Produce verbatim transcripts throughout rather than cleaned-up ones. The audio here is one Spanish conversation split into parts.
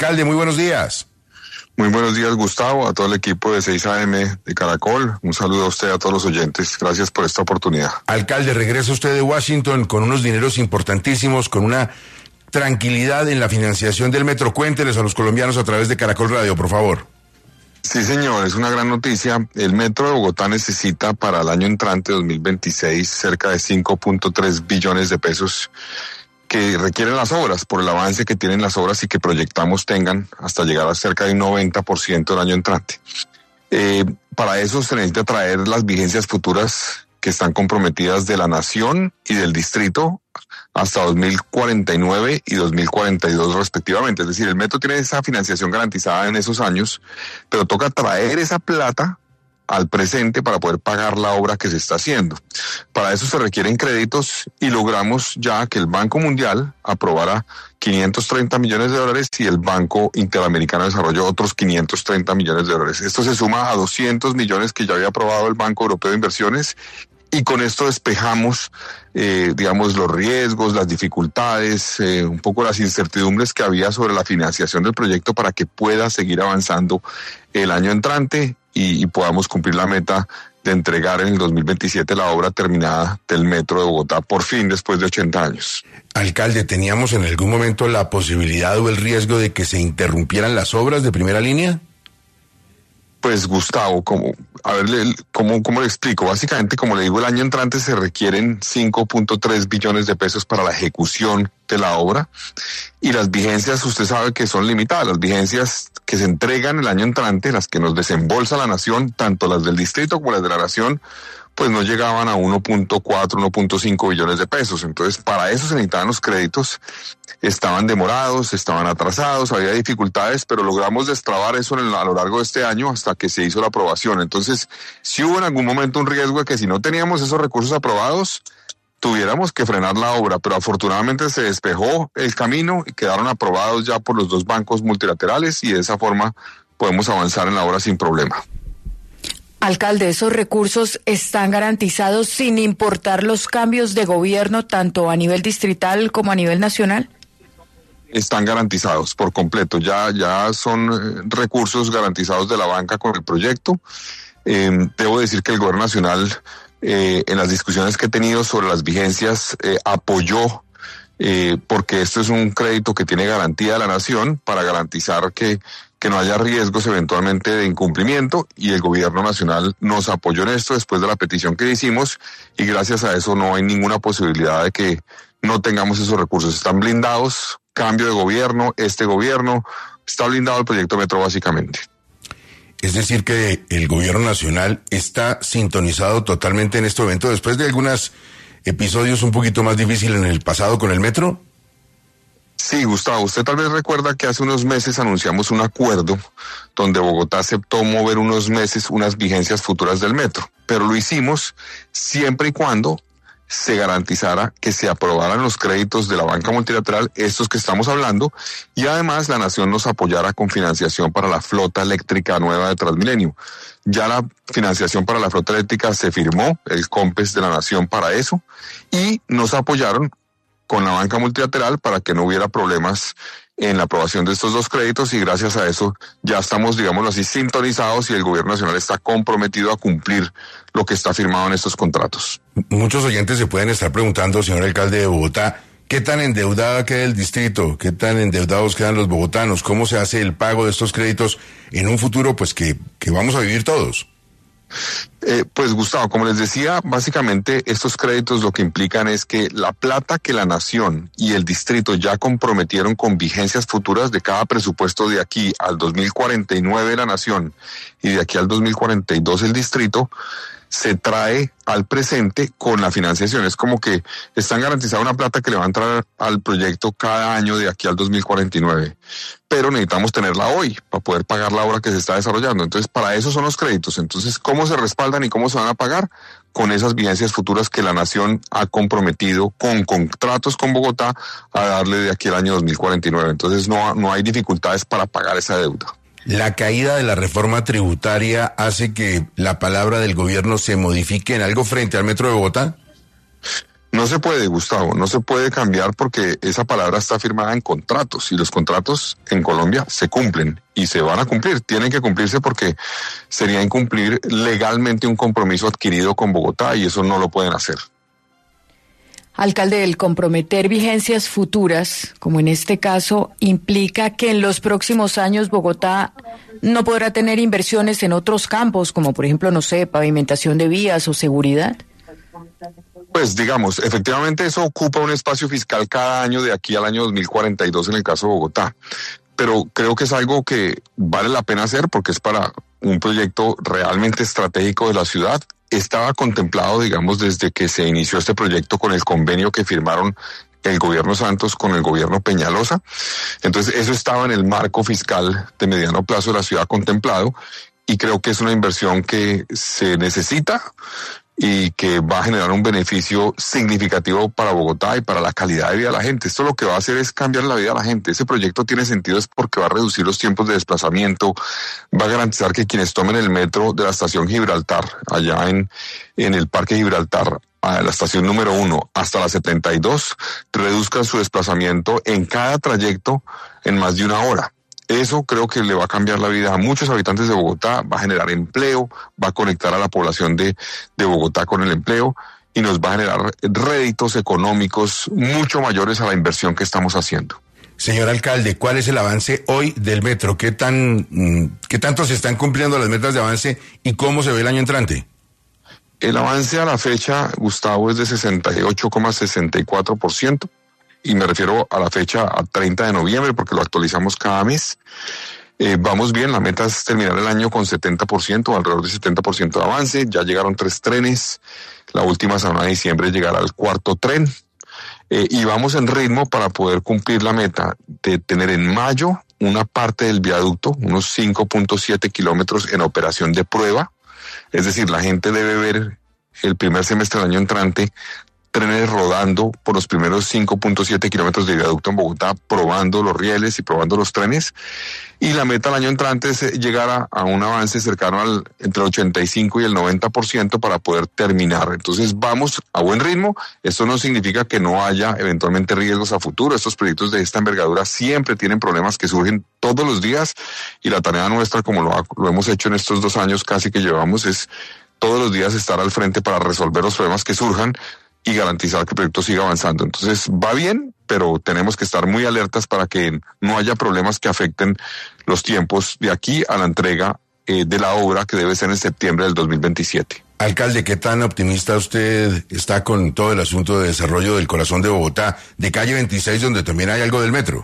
Alcalde, muy buenos días. Muy buenos días, Gustavo, a todo el equipo de seis A M de Caracol. Un saludo a usted y a todos los oyentes. Gracias por esta oportunidad. Alcalde, regresa usted de Washington con unos dineros importantísimos, con una tranquilidad en la financiación del metro. Cuénteles a los colombianos a través de Caracol Radio, por favor. Sí, señor, es una gran noticia. El metro de Bogotá necesita para el año entrante dos mil veintiséis cerca de cinco punto tres billones de pesos que requieren las obras por el avance que tienen las obras y que proyectamos tengan hasta llegar a cerca de un noventa por ciento del año entrante. Eh, para eso se necesita traer las vigencias futuras que están comprometidas de la Nación y del Distrito hasta dos mil cuarenta y nueve y dos mil cuarenta y dos respectivamente. Es decir, el metro tiene esa financiación garantizada en esos años, pero toca traer esa plata al presente para poder pagar la obra que se está haciendo. Para eso se requieren créditos y logramos ya que el Banco Mundial aprobara quinientos treinta millones de dólares y el Banco Interamericano de Desarrollo otros quinientos treinta millones de dólares. Esto se suma a doscientos millones que ya había aprobado el Banco Europeo de Inversiones y con esto despejamos, eh, digamos, los riesgos, las dificultades, eh, un poco las incertidumbres que había sobre la financiación del proyecto para que pueda seguir avanzando el año entrante y, y podamos cumplir la meta de entregar en el dos mil veintisiete la obra terminada del metro de Bogotá, por fin, después de ochenta años. Alcalde, ¿teníamos en algún momento la posibilidad o el riesgo de que se interrumpieran las obras de primera línea? Pues Gustavo, como, a ver, ¿cómo, cómo le explico? Básicamente, como le digo, el año entrante se requieren cinco punto tres billones de pesos para la ejecución de la obra y las vigencias, usted sabe que son limitadas. Las vigencias que se entregan el año entrante, las que nos desembolsa la Nación, tanto las del distrito como las de la Nación, pues no llegaban a uno punto cuatro, uno punto cinco billones de pesos. Entonces, para eso se necesitaban los créditos. Estaban demorados, estaban atrasados, había dificultades, pero logramos destrabar eso en el, a lo largo de este año hasta que se hizo la aprobación. Entonces, sí hubo en algún momento un riesgo de que si no teníamos esos recursos aprobados, tuviéramos que frenar la obra, pero afortunadamente se despejó el camino y quedaron aprobados ya por los dos bancos multilaterales y de esa forma podemos avanzar en la obra sin problema. Alcalde, ¿esos recursos están garantizados sin importar los cambios de gobierno, tanto a nivel distrital como a nivel nacional? Están garantizados por completo, ya, ya son recursos garantizados de la banca con el proyecto. Eh, debo decir que el gobierno nacional, eh, en las discusiones que he tenido sobre las vigencias, eh, apoyó, eh, porque esto es un crédito que tiene garantía de la Nación para garantizar que que no haya riesgos eventualmente de incumplimiento, y el gobierno nacional nos apoyó en esto después de la petición que hicimos, y gracias a eso no hay ninguna posibilidad de que no tengamos esos recursos. Están blindados, cambio de gobierno, este gobierno, está blindado el proyecto Metro básicamente. Es decir que el gobierno nacional está sintonizado totalmente en este evento, después de algunos episodios un poquito más difíciles en el pasado con el metro. Sí, Gustavo, usted tal vez recuerda que hace unos meses anunciamos un acuerdo donde Bogotá aceptó mover unos meses unas vigencias futuras del metro, pero lo hicimos siempre y cuando se garantizara que se aprobaran los créditos de la banca multilateral, estos que estamos hablando, y además la Nación nos apoyara con financiación para la flota eléctrica nueva de Transmilenio. Ya la financiación para la flota eléctrica se firmó, el COMPES de la Nación para eso, y nos apoyaron con la banca multilateral para que no hubiera problemas en la aprobación de estos dos créditos, y gracias a eso ya estamos, digámoslo así, sintonizados y el gobierno nacional está comprometido a cumplir lo que está firmado en estos contratos. Muchos oyentes se pueden estar preguntando, señor alcalde de Bogotá, ¿qué tan endeudada queda el distrito? ¿Qué tan endeudados quedan los bogotanos? ¿Cómo se hace el pago de estos créditos en un futuro pues que, que vamos a vivir todos? Eh, pues Gustavo, como les decía, básicamente estos créditos lo que implican es que la plata que la Nación y el distrito ya comprometieron con vigencias futuras de cada presupuesto de aquí al dos mil cuarenta y nueve la Nación y de aquí al dos mil cuarenta y dos el distrito, se trae al presente con la financiación. Es como que están garantizada una plata que le va a entrar al proyecto cada año de aquí al dos mil cuarenta y nueve. Pero necesitamos tenerla hoy para poder pagar la obra que se está desarrollando. Entonces, para eso son los créditos. Entonces, ¿cómo se respaldan y cómo se van a pagar? Con esas vigencias futuras que la Nación ha comprometido con contratos con Bogotá a darle de aquí al año dos mil cuarenta y nueve. Entonces, no, no hay dificultades para pagar esa deuda. ¿La caída de la reforma tributaria hace que la palabra del gobierno se modifique en algo frente al Metro de Bogotá? No se puede, Gustavo, no se puede cambiar porque esa palabra está firmada en contratos y los contratos en Colombia se cumplen y se van a cumplir. Tienen que cumplirse porque sería incumplir legalmente un compromiso adquirido con Bogotá y eso no lo pueden hacer. Alcalde, el comprometer vigencias futuras, como en este caso, implica que en los próximos años Bogotá no podrá tener inversiones en otros campos, como por ejemplo, no sé, pavimentación de vías o seguridad. Pues digamos, efectivamente eso ocupa un espacio fiscal cada año de aquí al año dos mil cuarenta y dos en el caso de Bogotá, pero creo que es algo que vale la pena hacer porque es para un proyecto realmente estratégico de la ciudad. Estaba contemplado, digamos, desde que se inició este proyecto con el convenio que firmaron el gobierno Santos con el gobierno Peñalosa. Entonces eso estaba en el marco fiscal de mediano plazo de la ciudad contemplado y creo que es una inversión que se necesita y que va a generar un beneficio significativo para Bogotá y para la calidad de vida de la gente. Esto lo que va a hacer es cambiar la vida de la gente. Ese proyecto tiene sentido es porque va a reducir los tiempos de desplazamiento, va a garantizar que quienes tomen el metro de la estación Gibraltar, allá en, en el Parque Gibraltar, a la estación número uno hasta la setenta y dos, reduzcan su desplazamiento en cada trayecto en más de una hora. Eso creo que le va a cambiar la vida a muchos habitantes de Bogotá, va a generar empleo, va a conectar a la población de, de Bogotá con el empleo y nos va a generar réditos económicos mucho mayores a la inversión que estamos haciendo. Señor alcalde, ¿cuál es el avance hoy del metro? ¿Qué tan, qué tanto se están cumpliendo las metas de avance y cómo se ve el año entrante? El avance a la fecha, Gustavo, es de sesenta y ocho coma sesenta y cuatro por ciento. Y me refiero a la fecha a treinta de noviembre porque lo actualizamos cada mes. Eh, vamos bien, la meta es terminar el año con setenta por ciento, alrededor de setenta por ciento de avance. Ya llegaron tres trenes, la última semana de diciembre llegará el cuarto tren. Eh, y vamos en ritmo para poder cumplir la meta de tener en mayo una parte del viaducto, unos cinco punto siete kilómetros en operación de prueba. Es decir, la gente debe ver el primer semestre del año entrante trenes rodando por los primeros cinco punto siete kilómetros de viaducto en Bogotá, probando los rieles y probando los trenes. Y la meta el año entrante es llegar a, a un avance cercano al entre el ochenta y cinco y el noventa por ciento para poder terminar. Entonces vamos a buen ritmo. Esto no significa que no haya eventualmente riesgos a futuro. Estos proyectos de esta envergadura siempre tienen problemas que surgen todos los días y la tarea nuestra, como lo, ha, lo hemos hecho en estos dos años casi que llevamos, es todos los días estar al frente para resolver los problemas que surjan y garantizar que el proyecto siga avanzando. Entonces va bien, pero tenemos que estar muy alertas para que no haya problemas que afecten los tiempos de aquí a la entrega eh, de la obra que debe ser en septiembre del dos mil veintisiete. Alcalde, ¿qué tan optimista usted está con todo el asunto de desarrollo del corazón de Bogotá, de calle veintiséis, donde también hay algo del metro?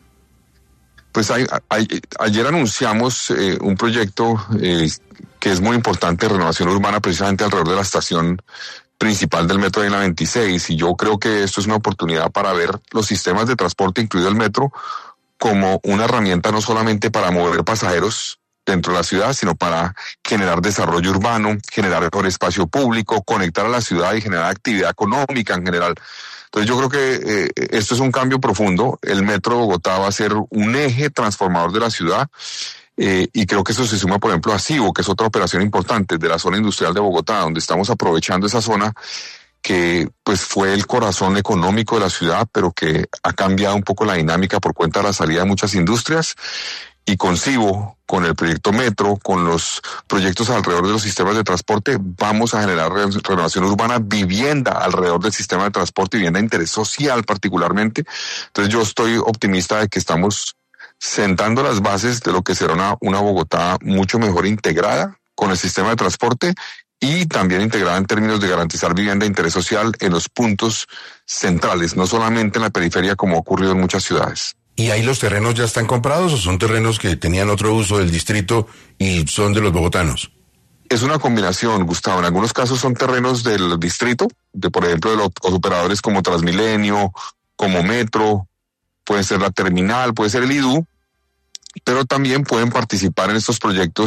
Pues hay, hay, ayer anunciamos eh, un proyecto eh, que es muy importante de renovación urbana precisamente alrededor de la estación principal del metro de la veintiséis, y yo creo que esto es una oportunidad para ver los sistemas de transporte, incluido el metro, como una herramienta no solamente para mover pasajeros dentro de la ciudad, sino para generar desarrollo urbano, generar mejor espacio público, conectar a la ciudad y generar actividad económica en general. Entonces yo creo que eh, esto es un cambio profundo. El metro de Bogotá va a ser un eje transformador de la ciudad. Eh, y creo que eso se suma, por ejemplo, a Cibo, que es otra operación importante de la zona industrial de Bogotá, donde estamos aprovechando esa zona que pues fue el corazón económico de la ciudad, pero que ha cambiado un poco la dinámica por cuenta de la salida de muchas industrias. Y con Cibo, con el proyecto Metro, con los proyectos alrededor de los sistemas de transporte, vamos a generar renovación urbana, vivienda alrededor del sistema de transporte, vivienda de interés social particularmente. Entonces yo estoy optimista de que estamos sentando las bases de lo que será una, una Bogotá mucho mejor integrada con el sistema de transporte y también integrada en términos de garantizar vivienda de interés social en los puntos centrales, no solamente en la periferia como ha ocurrido en muchas ciudades. ¿Y ahí los terrenos ya están comprados o son terrenos que tenían otro uso del distrito y son de los bogotanos? Es una combinación, Gustavo. En algunos casos son terrenos del distrito, de por ejemplo de los operadores como Transmilenio, como Metro, puede ser la terminal, puede ser el I D U, pero también pueden participar en estos proyectos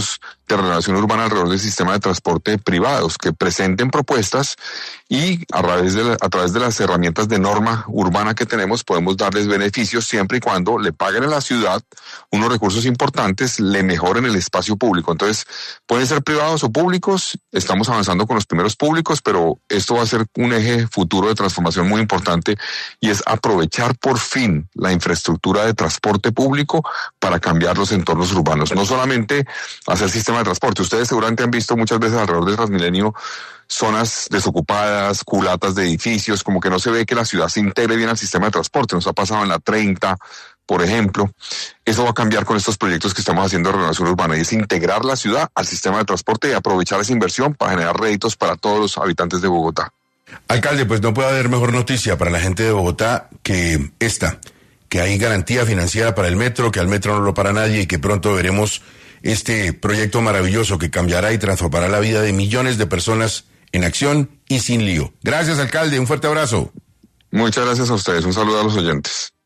de renovación urbana alrededor del sistema de transporte privados, que presenten propuestas y a través de, la, a través de las herramientas de norma urbana que tenemos podemos darles beneficios siempre y cuando le paguen a la ciudad unos recursos importantes, le mejoren el espacio público. Entonces, pueden ser privados o públicos, estamos avanzando con los primeros públicos, pero esto va a ser un eje futuro de transformación muy importante y es aprovechar por fin la infraestructura de transporte público para cambiar los entornos urbanos. No solamente hacer sistema de transporte. Ustedes seguramente han visto muchas veces alrededor del Transmilenio zonas desocupadas, culatas de edificios, como que no se ve que la ciudad se integre bien al sistema de transporte. Nos ha pasado en la treinta, por ejemplo. Eso va a cambiar con estos proyectos que estamos haciendo de renovación urbana y es integrar la ciudad al sistema de transporte y aprovechar esa inversión para generar réditos para todos los habitantes de Bogotá. Alcalde, pues no puede haber mejor noticia para la gente de Bogotá que esta, que hay garantía financiera para el metro, que al metro no lo para nadie y que pronto veremos este proyecto maravilloso que cambiará y transformará la vida de millones de personas en acción y sin lío. Gracias, alcalde, un fuerte abrazo. Muchas gracias a ustedes, un saludo a los oyentes.